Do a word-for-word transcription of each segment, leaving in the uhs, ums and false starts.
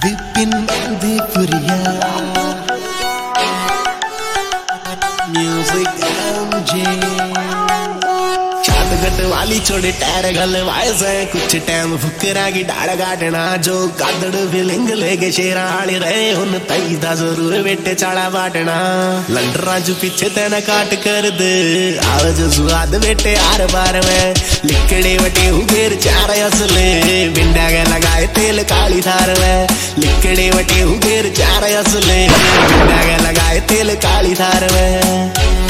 Vipin Deoria music MJ छातगट वाली छोड़े टायर गलवाए से कुछ टाइम फुकरा की डाड़ काटना जो कादड़ फिलिंग लेके शेरा आले रहे उन तई दा जरूर बेटे चाड़ा बाटना लंडरा जो पीछे तेना काट कर दे आवे जो स्वाद बेटे आर बार में लिकड़े वटे उगेर चार असले बिंडा के लगाए तेल काली थार में लिकड़े वटे उगेर चार असले बिंडा के लगाए तेल काली थार में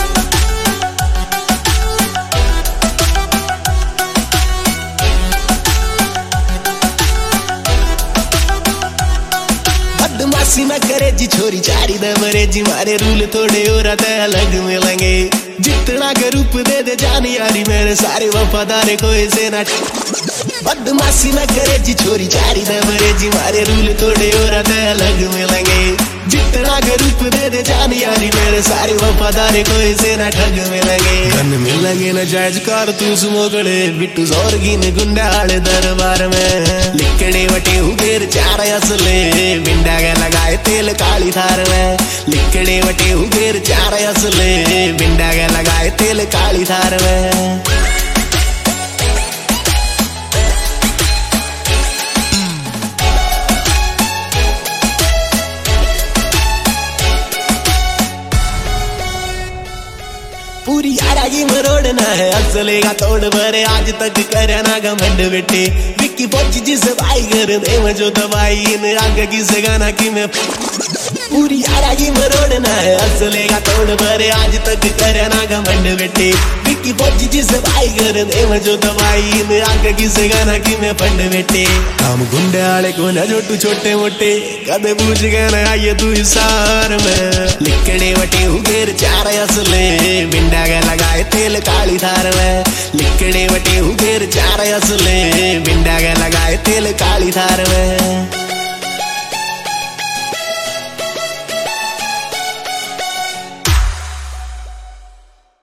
बदमाशी न करे जी छोरी चारी दमरे जी मारे रूल थोड़े और अलग मिलेंगे जितना के रूप दे दे जानी यारी मेरे सारे वफादार कोई से ना बदमाशी न करे जी छोरी चारी दमरे जी मारे रूल थोड़े और अलग मिलेंगे जितना के रूप दे दे जानी यारी मेरे सारे वफादार कोई से ना ठग मिलेंगे गन मिलेंगे न जायज कार तू सुमोगड़े बिट्टू जोरगिन गुंडाले दरबार में लिकड़े वटे उगेर चार असले बिंडा के लगाए तेल काली थार में लिकड़े वटे उगेर चार असले बिंडा के लगाए तेल काली थार में पूरी आरागी मरोड़ना है असले का तोड़ भरे आज तक करना घमंड बेटे विक्की पहुंची जिसे भाई कर दे जो दवाई इन आग की से गाना की मैं पूरी आरागी मरोड़ना है असले का तोड़ भरे आज तक करना घमंड बेटे विक्की पहुंची जिसे भाई कर दे जो दवाई इन आग की से गाना की मैं फंड बेटे हम गुंडे आले को न जोटू छोटे मोटे कदे पूछ गए ना आइए तू हिसार में लिकड़े वटे उगेर चार असले बिंडा के लगाए तेल काली थार में लिकड़े वटे उगेर चार असले बिंडा के लगाए तेल काली थार में।